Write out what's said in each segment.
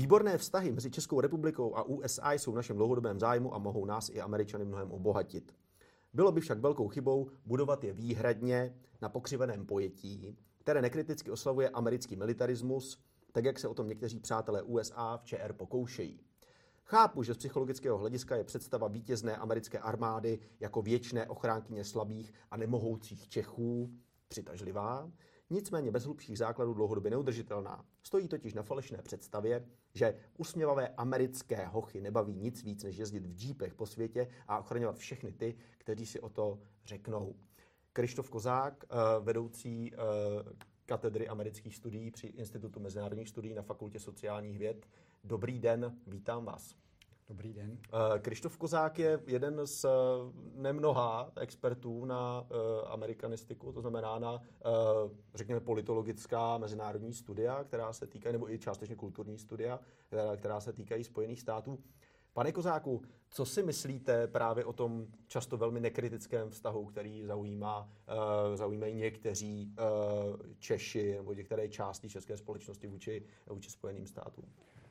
Výborné vztahy mezi Českou republikou a USA jsou v našem dlouhodobém zájmu a mohou nás i Američany mnohem obohatit. Bylo by však velkou chybou budovat je výhradně na pokřiveném pojetí, které nekriticky oslavuje americký militarismus, tak jak se o tom někteří přátelé USA v ČR pokoušejí. Chápu, že z psychologického hlediska je představa vítězné americké armády jako věčné ochránkyně slabých a nemohoucích Čechů přitažlivá, nicméně bez hlubších základů dlouhodobě neudržitelná. Stojí totiž na falešné představě, že usměvavé americké hochy nebaví nic víc, než jezdit v džípech po světě a ochraňovat všechny ty, kteří si o to řeknou. Krištof Kozák, vedoucí katedry amerických studií při Institutu mezinárodních studií na Fakultě sociálních věd. Dobrý den, vítám vás. Dobrý den. Krištof Kozák je jeden z nemnoha expertů na amerikanistiku, to znamená na, řekněme, politologická mezinárodní studia, která se týkají, nebo i částečně kulturní studia, která se týkají Spojených států. Pane Kozáku, co si myslíte právě o tom často velmi nekritickém vztahu, který zaujímají někteří Češi nebo některé části české společnosti vůči Spojeným státům?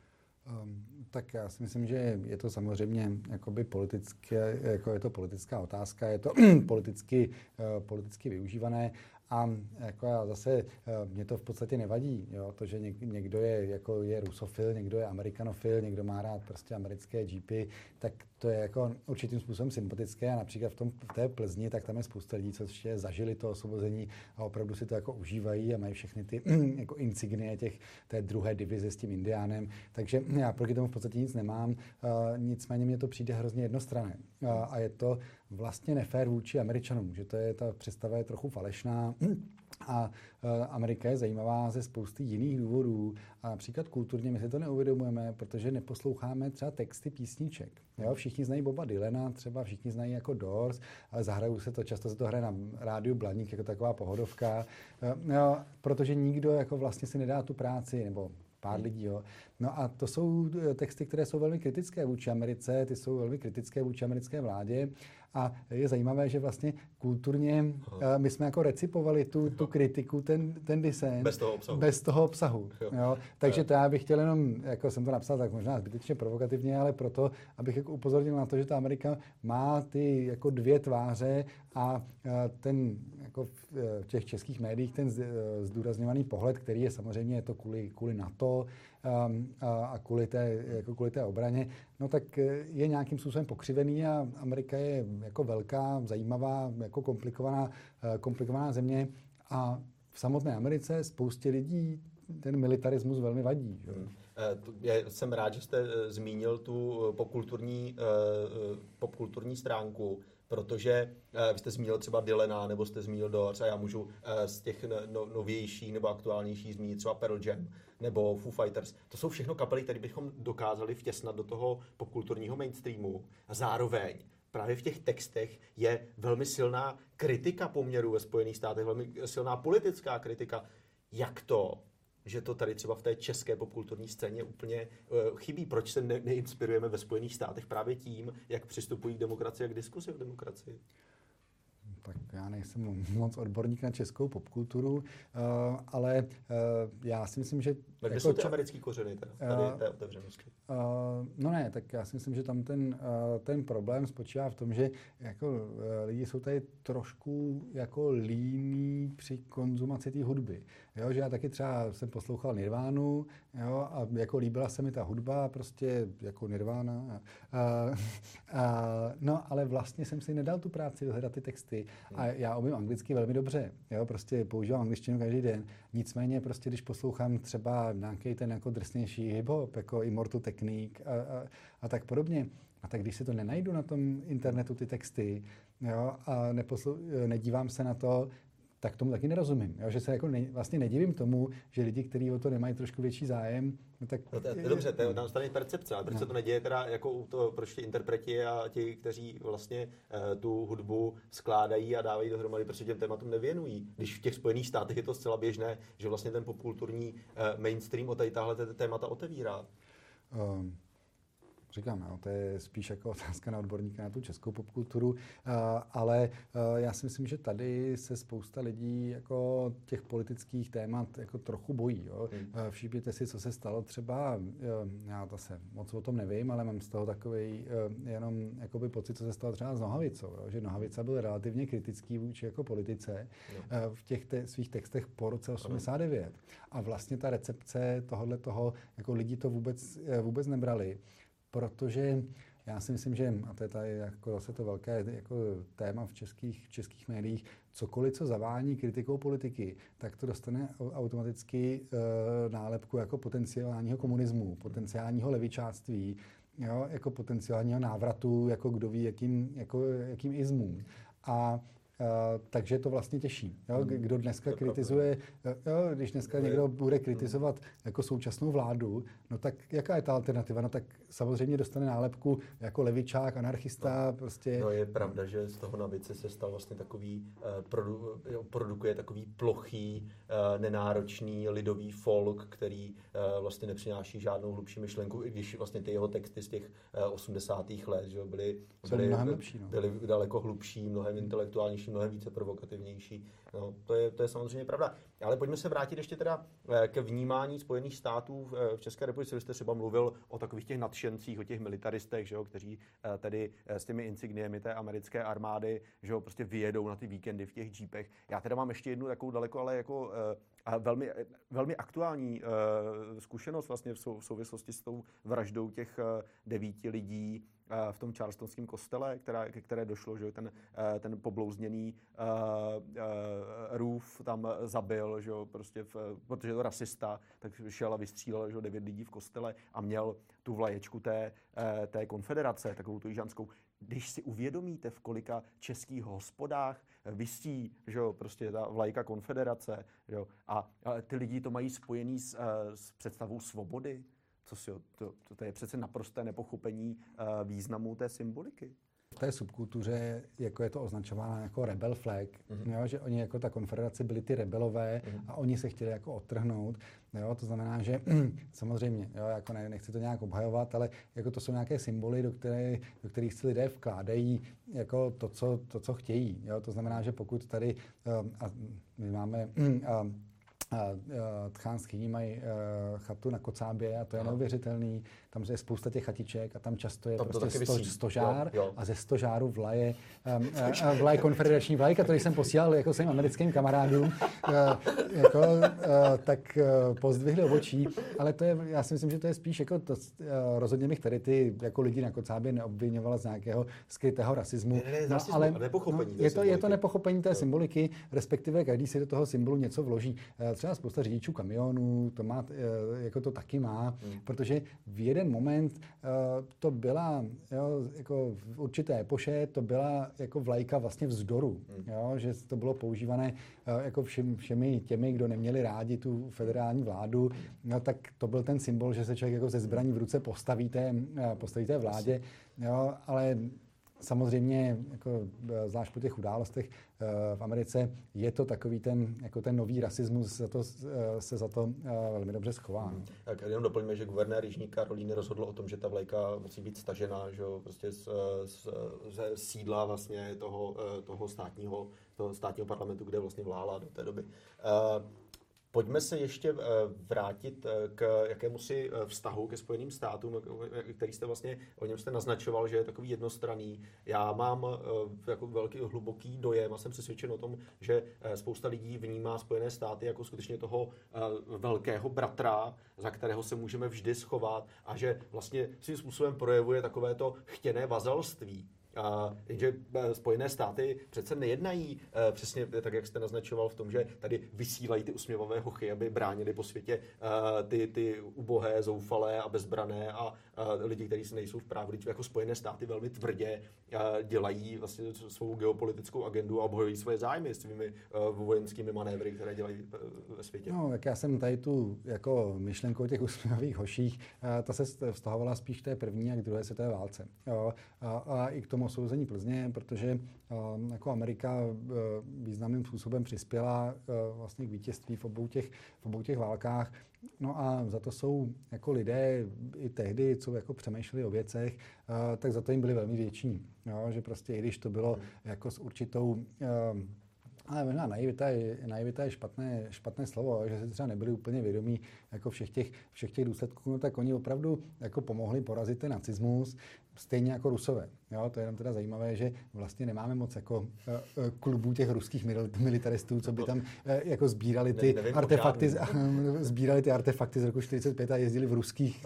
Tak já si myslím, že je to samozřejmě jakoby politické, jako je to politická otázka, je to politicky využívané. A jako já zase, mě to v podstatě nevadí, jo? To, že někdo je rusofil, někdo je amerikanofil, někdo má rád prostě americké jeepy, tak to je jako určitým způsobem sympatické a například v té Plzni, tak tam je spousta lidí, co ještě zažili to osvobození a opravdu si to jako užívají a mají všechny ty jako insignie té druhé divize s tím indiánem, takže já proti tomu v podstatě nic nemám, nicméně mně to přijde hrozně jednostranné a je to vlastně nefér vůči Američanům, že ta představa je trochu falešná a Amerika je zajímavá ze spousty jiných důvodů a například kulturně my si to neuvědomujeme, protože neposloucháme třeba texty písniček. Jo? Všichni znají Boba Dylana, třeba všichni znají jako Doors, ale zahrajou se to, často se to hraje na rádiu Blaník jako taková pohodovka, jo? Protože nikdo jako vlastně si nedá tu práci, nebo pár lidí, jo. No a to jsou texty, které jsou velmi kritické vůči Americe, ty jsou velmi kritické vůči americké vládě a je zajímavé, že vlastně kulturně my jsme jako recipovali tu kritiku, ten disent. Bez toho obsahu. Jo. Takže to já bych chtěl jenom, jako jsem to napsal tak možná zbytečně provokativně, ale proto, abych jako upozornil na to, že ta Amerika má ty jako dvě tváře a ten jako v těch českých médiích ten zdůrazňovaný pohled, který je samozřejmě to kvůli NATO a kvůli té obraně, no tak je nějakým způsobem pokřivený a Amerika je jako velká, zajímavá, jako komplikovaná země a v samotné Americe spoustě lidí ten militarismus velmi vadí. Jsem rád, že jste zmínil tu popkulturní stránku, protože vy jste zmínil třeba Dylana, nebo jste zmínil Doors a já můžu z těch novějších nebo aktuálnějších zmínit třeba Pearl Jam nebo Foo Fighters. To jsou všechno kapely, které bychom dokázali vtěsnat do toho popkulturního mainstreamu. A zároveň právě v těch textech je velmi silná kritika poměrů ve Spojených státech, velmi silná politická kritika. Jak to, že to tady třeba v té české popkulturní scéně úplně chybí? Proč se neinspirujeme ve Spojených státech právě tím, jak přistupují k demokracii a k diskusi o demokracii? Tak já nejsem moc odborník na českou popkulturu, ale já si myslím, že... Tak kde jsou ty americký kořeny tady té otevřenosti? No ne, tak já si myslím, že tam ten problém spočívá v tom, že jako lidi jsou tady trošku jako líní při konzumaci té hudby. Jo, že já taky třeba jsem poslouchal Nirvánu, jo, a jako líbila se mi ta hudba, prostě jako Nirvana. No, ale vlastně jsem si nedal tu práci vyhledat ty texty. A já umím anglicky velmi dobře, jo, prostě používám angličtinu každý den. Nicméně prostě, když poslouchám třeba nějaký ten jako drsnější hip-hop, jako Immortal Technique a tak podobně, a tak když si to nenajdu na tom internetu ty texty, jo, a nedívám se na to, tak tomu taky nerozumím. Jo? Že se jako vlastně nedivím tomu, že lidi, kteří o to nemají trošku větší zájem, no tak... No to je dobře, to je na straně percepce, ale proč se to neděje teda jako proč ti interpreti a ti, kteří vlastně tu hudbu skládají a dávají dohromady, protože těm tématům nevěnují. Když v těch Spojených státech je to zcela běžné, že vlastně ten popkulturní mainstream o tahle témata otevírá. říkám, jo, to je spíš jako otázka na odborníka na tu českou popkulturu, ale já si myslím, že tady se spousta lidí jako těch politických témat jako trochu bojí. Jo. Všimněte si, co se stalo třeba, já zase moc o tom nevím, ale mám z toho takový jenom jakoby pocit, co se stalo třeba s Nohavicou, jo, že Nohavica byl relativně kritický vůči jako politice v těch svých textech po roce 89. A vlastně ta recepce tohohle toho, jako lidi to vůbec nebrali, protože já si myslím, že, a to je tady jako zase to velké jako téma v českých médiích, cokoliv, co zavání kritikou politiky, tak to dostane automaticky nálepku jako potenciálního komunismu, potenciálního levičáctví, jo, jako potenciálního návratu, jako kdo ví, jakým izmům. Takže to vlastně těší. Jo? Kdo dneska kritizuje, když dneska někdo bude kritizovat jako současnou vládu, no tak jaká je ta alternativa? No tak samozřejmě dostane nálepku jako levičák, anarchista, prostě. No je pravda, že z toho Navice se stal vlastně takový, produkuje takový plochý, nenáročný lidový folk, který vlastně nepřináší žádnou hlubší myšlenku, i když vlastně ty jeho texty z těch 80. let, že byly daleko hlubší, mnohem intelektuálnější, mnohem více provokativnější. No, to je samozřejmě pravda. Ale pojďme se vrátit ještě teda ke vnímání Spojených států v České republice. Vy jste třeba mluvil o takových těch nadšencích, o těch militaristech, že jo, kteří tedy s těmi insigniemi té americké armády, že jo, prostě vyjedou na ty víkendy v těch džípech. Já teda mám ještě jednu takovou daleko, ale jako velmi, velmi aktuální zkušenost vlastně v souvislosti s tou vraždou těch 9 lidí v tom charlestonském kostele, ke které došlo, že ten poblouzněný Roof tam zabil, že prostě protože je to rasista, tak šel a vystřílel, že 9 lidí v kostele a měl tu vlaječku té konfederace, takovou tu jižanskou. Když si uvědomíte, v kolika českých hospodách visí, že prostě ta vlajka konfederace, že a ty lidi to mají spojený s představou svobody, to je přece naprosté nepochopení významu té symboliky. V té subkultuře jako je to označováno jako rebel flag, jo, že oni jako ta konfederace byli ty rebelové a oni se chtěli jako odtrhnout. Jo, to znamená, že samozřejmě, jo, jako nechci to nějak obhajovat, ale jako to jsou nějaké symboly, do kterých si lidé vkládají jako to, co chtějí. Jo, to znamená, že pokud tady a my máme Tchán s Chyní mají chatu na Kocábě a to je neuvěřitelný. Tam je spousta těch chatiček a tam často je prostě stožár a ze stožáru vlaje konfederační vlajka, který jsem posílal jako svým americkým kamarádům, tak pozdvihli obočí, ale to je, já si myslím, že to je spíš jako to, rozhodně bych tady ty jako lidi na Kocábě neobvinovala z nějakého skrytého rasismu. Ale nepochopení je to nepochopení té symboliky, respektive každý si do toho symbolu něco vloží. Třeba spousta řidičů kamionů to má, jako to taky má, protože v jeden moment to byla, jo, jako v určité epoše, to byla jako vlajka vlastně vzdoru, jo, že to bylo používané jako všemi těmi, kdo neměli rádi tu federální vládu, no, tak to byl ten symbol, že se člověk jako ze zbraní v ruce postaví té vládě, jo, ale samozřejmě, jako zvlášť po těch událostech v Americe, je to takový ten nový rasismus, se za to velmi dobře schová. Tak jenom doplňme, že guvernér Jižní Karolíny rozhodl o tom, že ta vlajka musí být stažena, že prostě ze sídla vlastně toho státního parlamentu, kde vlastně vlála do té doby. Pojďme se ještě vrátit k jakémusi vztahu ke Spojeným státům, který jste vlastně, o něm jste naznačoval, že je takový jednostranný. Já mám jako velký hluboký dojem a jsem přesvědčen o tom, že spousta lidí vnímá Spojené státy jako skutečně toho velkého bratra, za kterého se můžeme vždy schovat a že vlastně svým způsobem projevuje takovéto chtěné vazalství. Jenže Spojené státy přece nejednají přesně tak, jak jste naznačoval v tom, že tady vysílají ty usměvavé hochy, aby bránili po světě ty ubohé, zoufalé a bezbrané a lidi, kteří se nejsou v právu. Jako Spojené státy velmi tvrdě dělají vlastně svou geopolitickou agendu a obhajují svoje zájmy svými vojenskými manévry, které dělají ve světě. No, tak já jsem tady tu jako myšlenku o těch usměvavých hoších, ta se vztahovala spíš k té první a k druhé světové válce. Jo, a i k tomu osouzení Plzně, protože jako Amerika významným způsobem přispěla vlastně k vítězství v obou těch válkách. No a za to jsou jako lidé i tehdy, co jako přemýšleli o věcech, tak za to jim byli velmi vděční. Jo? Že prostě i když to bylo jako s určitou ale možná naivita je špatné slovo, že si třeba nebyli úplně vědomí jako všech těch důsledků, no tak oni opravdu jako pomohli porazit ten nacismus, stejně jako Rusové. Jo, to je jenom teda zajímavé, že vlastně nemáme moc jako klubů těch ruských militaristů, co by tam jako sbírali ty artefakty z roku 45 a jezdili v ruských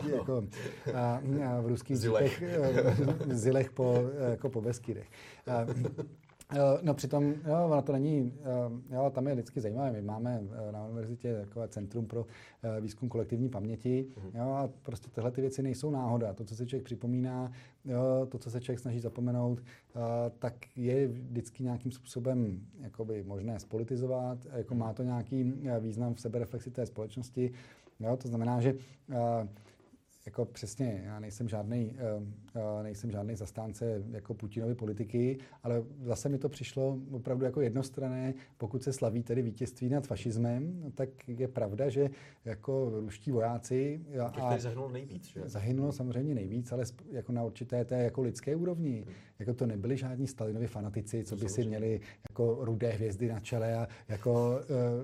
zilech po Beskydech. No přitom, ono to není, tam je vždycky zajímavé. My máme na univerzitě takové centrum pro výzkum kolektivní paměti, a prostě tyhle ty věci nejsou náhoda. To, co se člověk připomíná, to, co se člověk snaží zapomenout, tak je vždycky nějakým způsobem jakoby možné spolitizovat, jako má to nějaký význam v sebereflexi té společnosti. To znamená, že jako přesně, já nejsem žádný zastánce jako Putinovy politiky, ale zase mi to přišlo opravdu jako jednostranné. Pokud se slaví tedy vítězství nad fašismem, tak je pravda, že jako ruští vojáci zahynulo nejvíc, že? Zahynulo samozřejmě nejvíc, ale jako na určité té jako lidské úrovni. Jako to nebyli žádní Stalinovi fanatici, co by si měli jako rudé hvězdy na čele a jako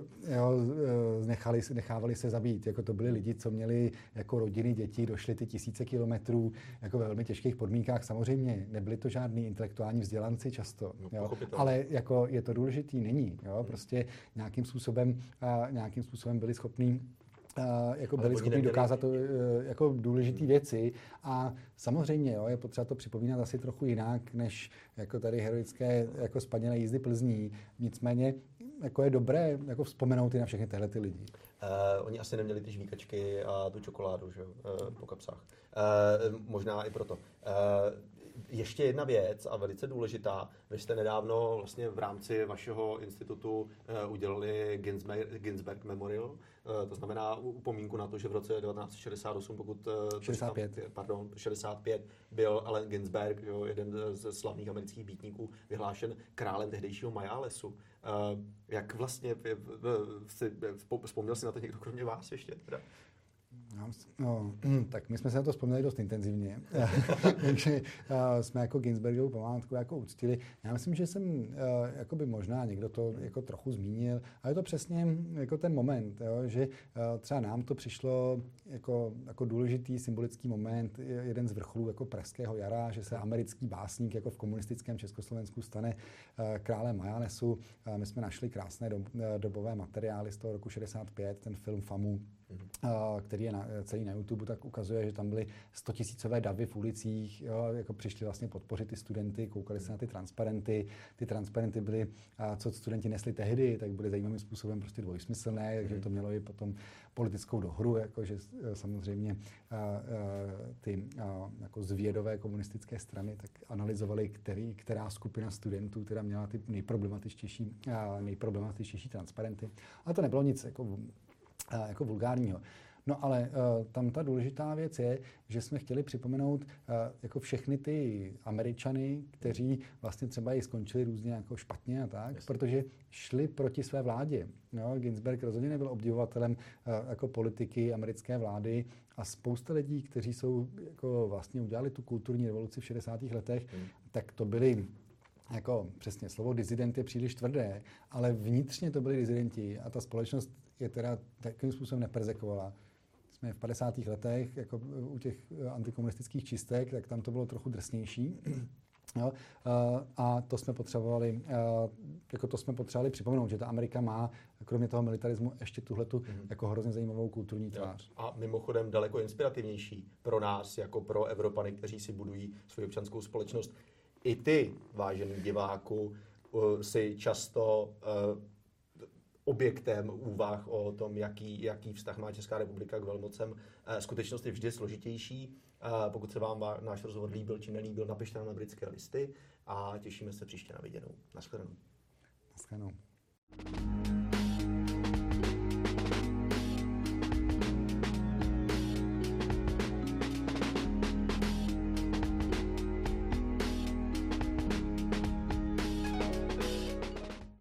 nechávali se zabít. Jako to byli lidi, co měli jako rodiny, děti, došli ty tisíce kilometrů jako ve velmi těžkých podmínkách. Samozřejmě nebyli to žádní intelektuální vzdělanci často, ale jako je to důležitý, není. Prostě nějakým způsobem byli schopní dokázat jako důležité věci a samozřejmě je potřeba to připomínat asi trochu jinak, než jako tady heroické jako spanělé jízdy Plzní. Nicméně jako je dobré jako vzpomenout i na všechny tyhle ty lidi. Oni asi neměli ty žvíkačky a tu čokoládu, že? Po kapsách. Možná i proto. Ještě jedna věc a velice důležitá. Vy jste nedávno vlastně v rámci vašeho institutu udělali Ginsberg Memorial, to znamená upomínku na to, že v roce 1968, 65 byl Allen Ginsberg, jeden z slavných amerických býtníků, vyhlášen králem tehdejšího Majálesu. Jak vlastně vzpomněl si na to někdo kromě vás ještě? Teda? Tak my jsme se na to vzpomněli dost intenzivně. Takže jsme jako Ginsbergovu památku jako uctili. Já myslím, že jsem jakoby možná někdo to jako trochu zmínil, ale je to přesně jako ten moment, že třeba nám to přišlo jako důležitý symbolický moment, jeden z vrcholů jako pražského jara, že se americký básník jako v komunistickém Československu stane králem Majálesu. My jsme našli krásné dobové materiály z toho roku 65, ten film FAMU, který je celý na YouTube, tak ukazuje, že tam byly 100 000 davy v ulicích, jako přišli vlastně podpořit ty studenty, koukali se na ty transparenty. Ty transparenty byly, co studenti nesli tehdy, tak byly zajímavým způsobem prostě dvojsmyslné, takže to mělo i potom politickou dohru, jakože samozřejmě ty jako zvědové komunistické strany tak analyzovali, která skupina studentů teda měla ty nejproblematičtější transparenty. Ale to nebylo nic jako vulgárního. No ale tam ta důležitá věc je, že jsme chtěli připomenout jako všechny ty Američany, kteří vlastně třeba i skončili různě jako špatně a tak, protože šli proti své vládě. Ginsberg rozhodně nebyl obdivovatelem jako politiky americké vlády a spousta lidí, kteří jsou jako vlastně udělali tu kulturní revoluci v 60. letech, tak to byli jako přesně slovo dizident je příliš tvrdé, ale vnitřně to byli dizidenti a ta společnost je teda takovým způsobem neperzekovala. Jsme v 50. letech, jako u těch antikomunistických čistek, tak tam to bylo trochu drsnější. A to jsme potřebovali připomenout, že ta Amerika má, kromě toho militarismu, ještě tuhletu jako hrozně zajímavou kulturní tvář. A mimochodem daleko inspirativnější pro nás, jako pro Evropany, kteří si budují svou občanskou společnost. I ty, vážený diváku, si často objektem úvah o tom, jaký vztah má Česká republika k velmocem. Skutečnost je vždy složitější. Pokud se vám náš rozhovor líbil či nelíbil, napište nám na Britské listy a těšíme se příště na viděnou. Naschledanou. Naschledanou.